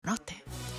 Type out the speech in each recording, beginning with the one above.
Buonanotte.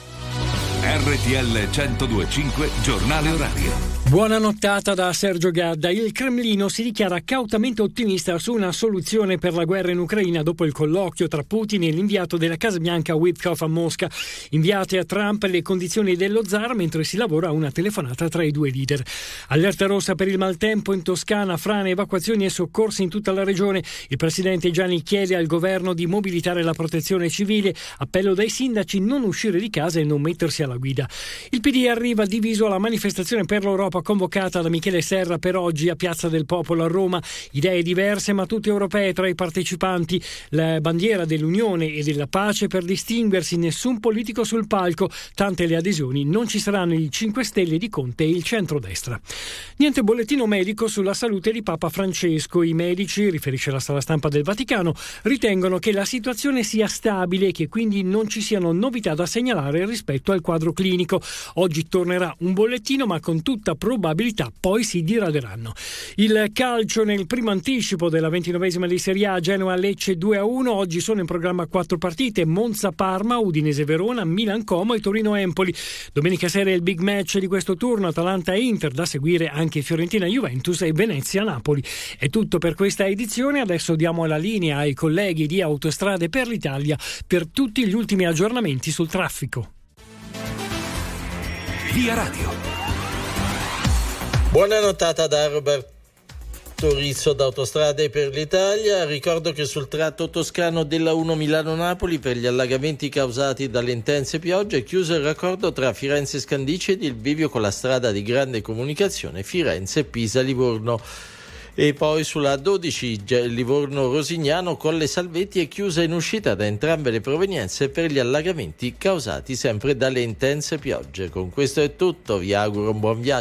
RTL 102.5 Giornale Orario. Buona nottata da Sergio Gadda. Il Cremlino si dichiara cautamente ottimista su una soluzione per la guerra in Ucraina dopo il colloquio tra Putin e l'inviato della Casa Bianca Witkoff a Mosca. Inviate a Trump le condizioni dello zar mentre si lavora a una telefonata tra i due leader. Allerta rossa per il maltempo in Toscana, frane, evacuazioni e soccorsi in tutta la regione. Il presidente Gianni chiede al governo di mobilitare la protezione civile. Appello dai sindaci: non uscire di casa e non mettersi alla guida. Il PD arriva diviso alla manifestazione per l'Europa convocata da Michele Serra per oggi a Piazza del Popolo a Roma. Idee diverse ma tutte europee tra i partecipanti. La bandiera dell'unione e della pace per distinguersi, nessun politico sul palco. Tante le adesioni, non ci saranno i 5 Stelle di Conte e il centrodestra. Niente bollettino medico sulla salute di Papa Francesco. I medici, riferisce la sala stampa del Vaticano, ritengono che la situazione sia stabile e che quindi non ci siano novità da segnalare rispetto al quadro clinico. Oggi tornerà un bollettino, ma con tutta probabilità poi si diraderanno. Il calcio nel primo anticipo della 29esima di Serie A, Genoa-Lecce 2-1. Oggi sono in programma 4 partite: Monza-Parma, Udinese-Verona, Milan-Como e Torino-Empoli. Domenica sera il big match di questo turno, Atalanta-Inter, da seguire anche Fiorentina-Juventus e Venezia-Napoli. È tutto per questa edizione. Adesso diamo la linea ai colleghi di Autostrade per l'Italia per tutti gli ultimi aggiornamenti sul traffico. Via Radio. Buona nottata da Roberto Rizzo da Autostrade per l'Italia. Ricordo che sul tratto toscano della 1 Milano-Napoli, per gli allagamenti causati dalle intense piogge, è chiuso il raccordo tra Firenze Scandicci ed il bivio con la strada di grande comunicazione Firenze-Pisa-Livorno. E poi sulla 12 Livorno-Rosignano, Colle Salvetti è chiusa in uscita da entrambe le provenienze per gli allagamenti causati sempre dalle intense piogge. Con questo è tutto, vi auguro un buon viaggio.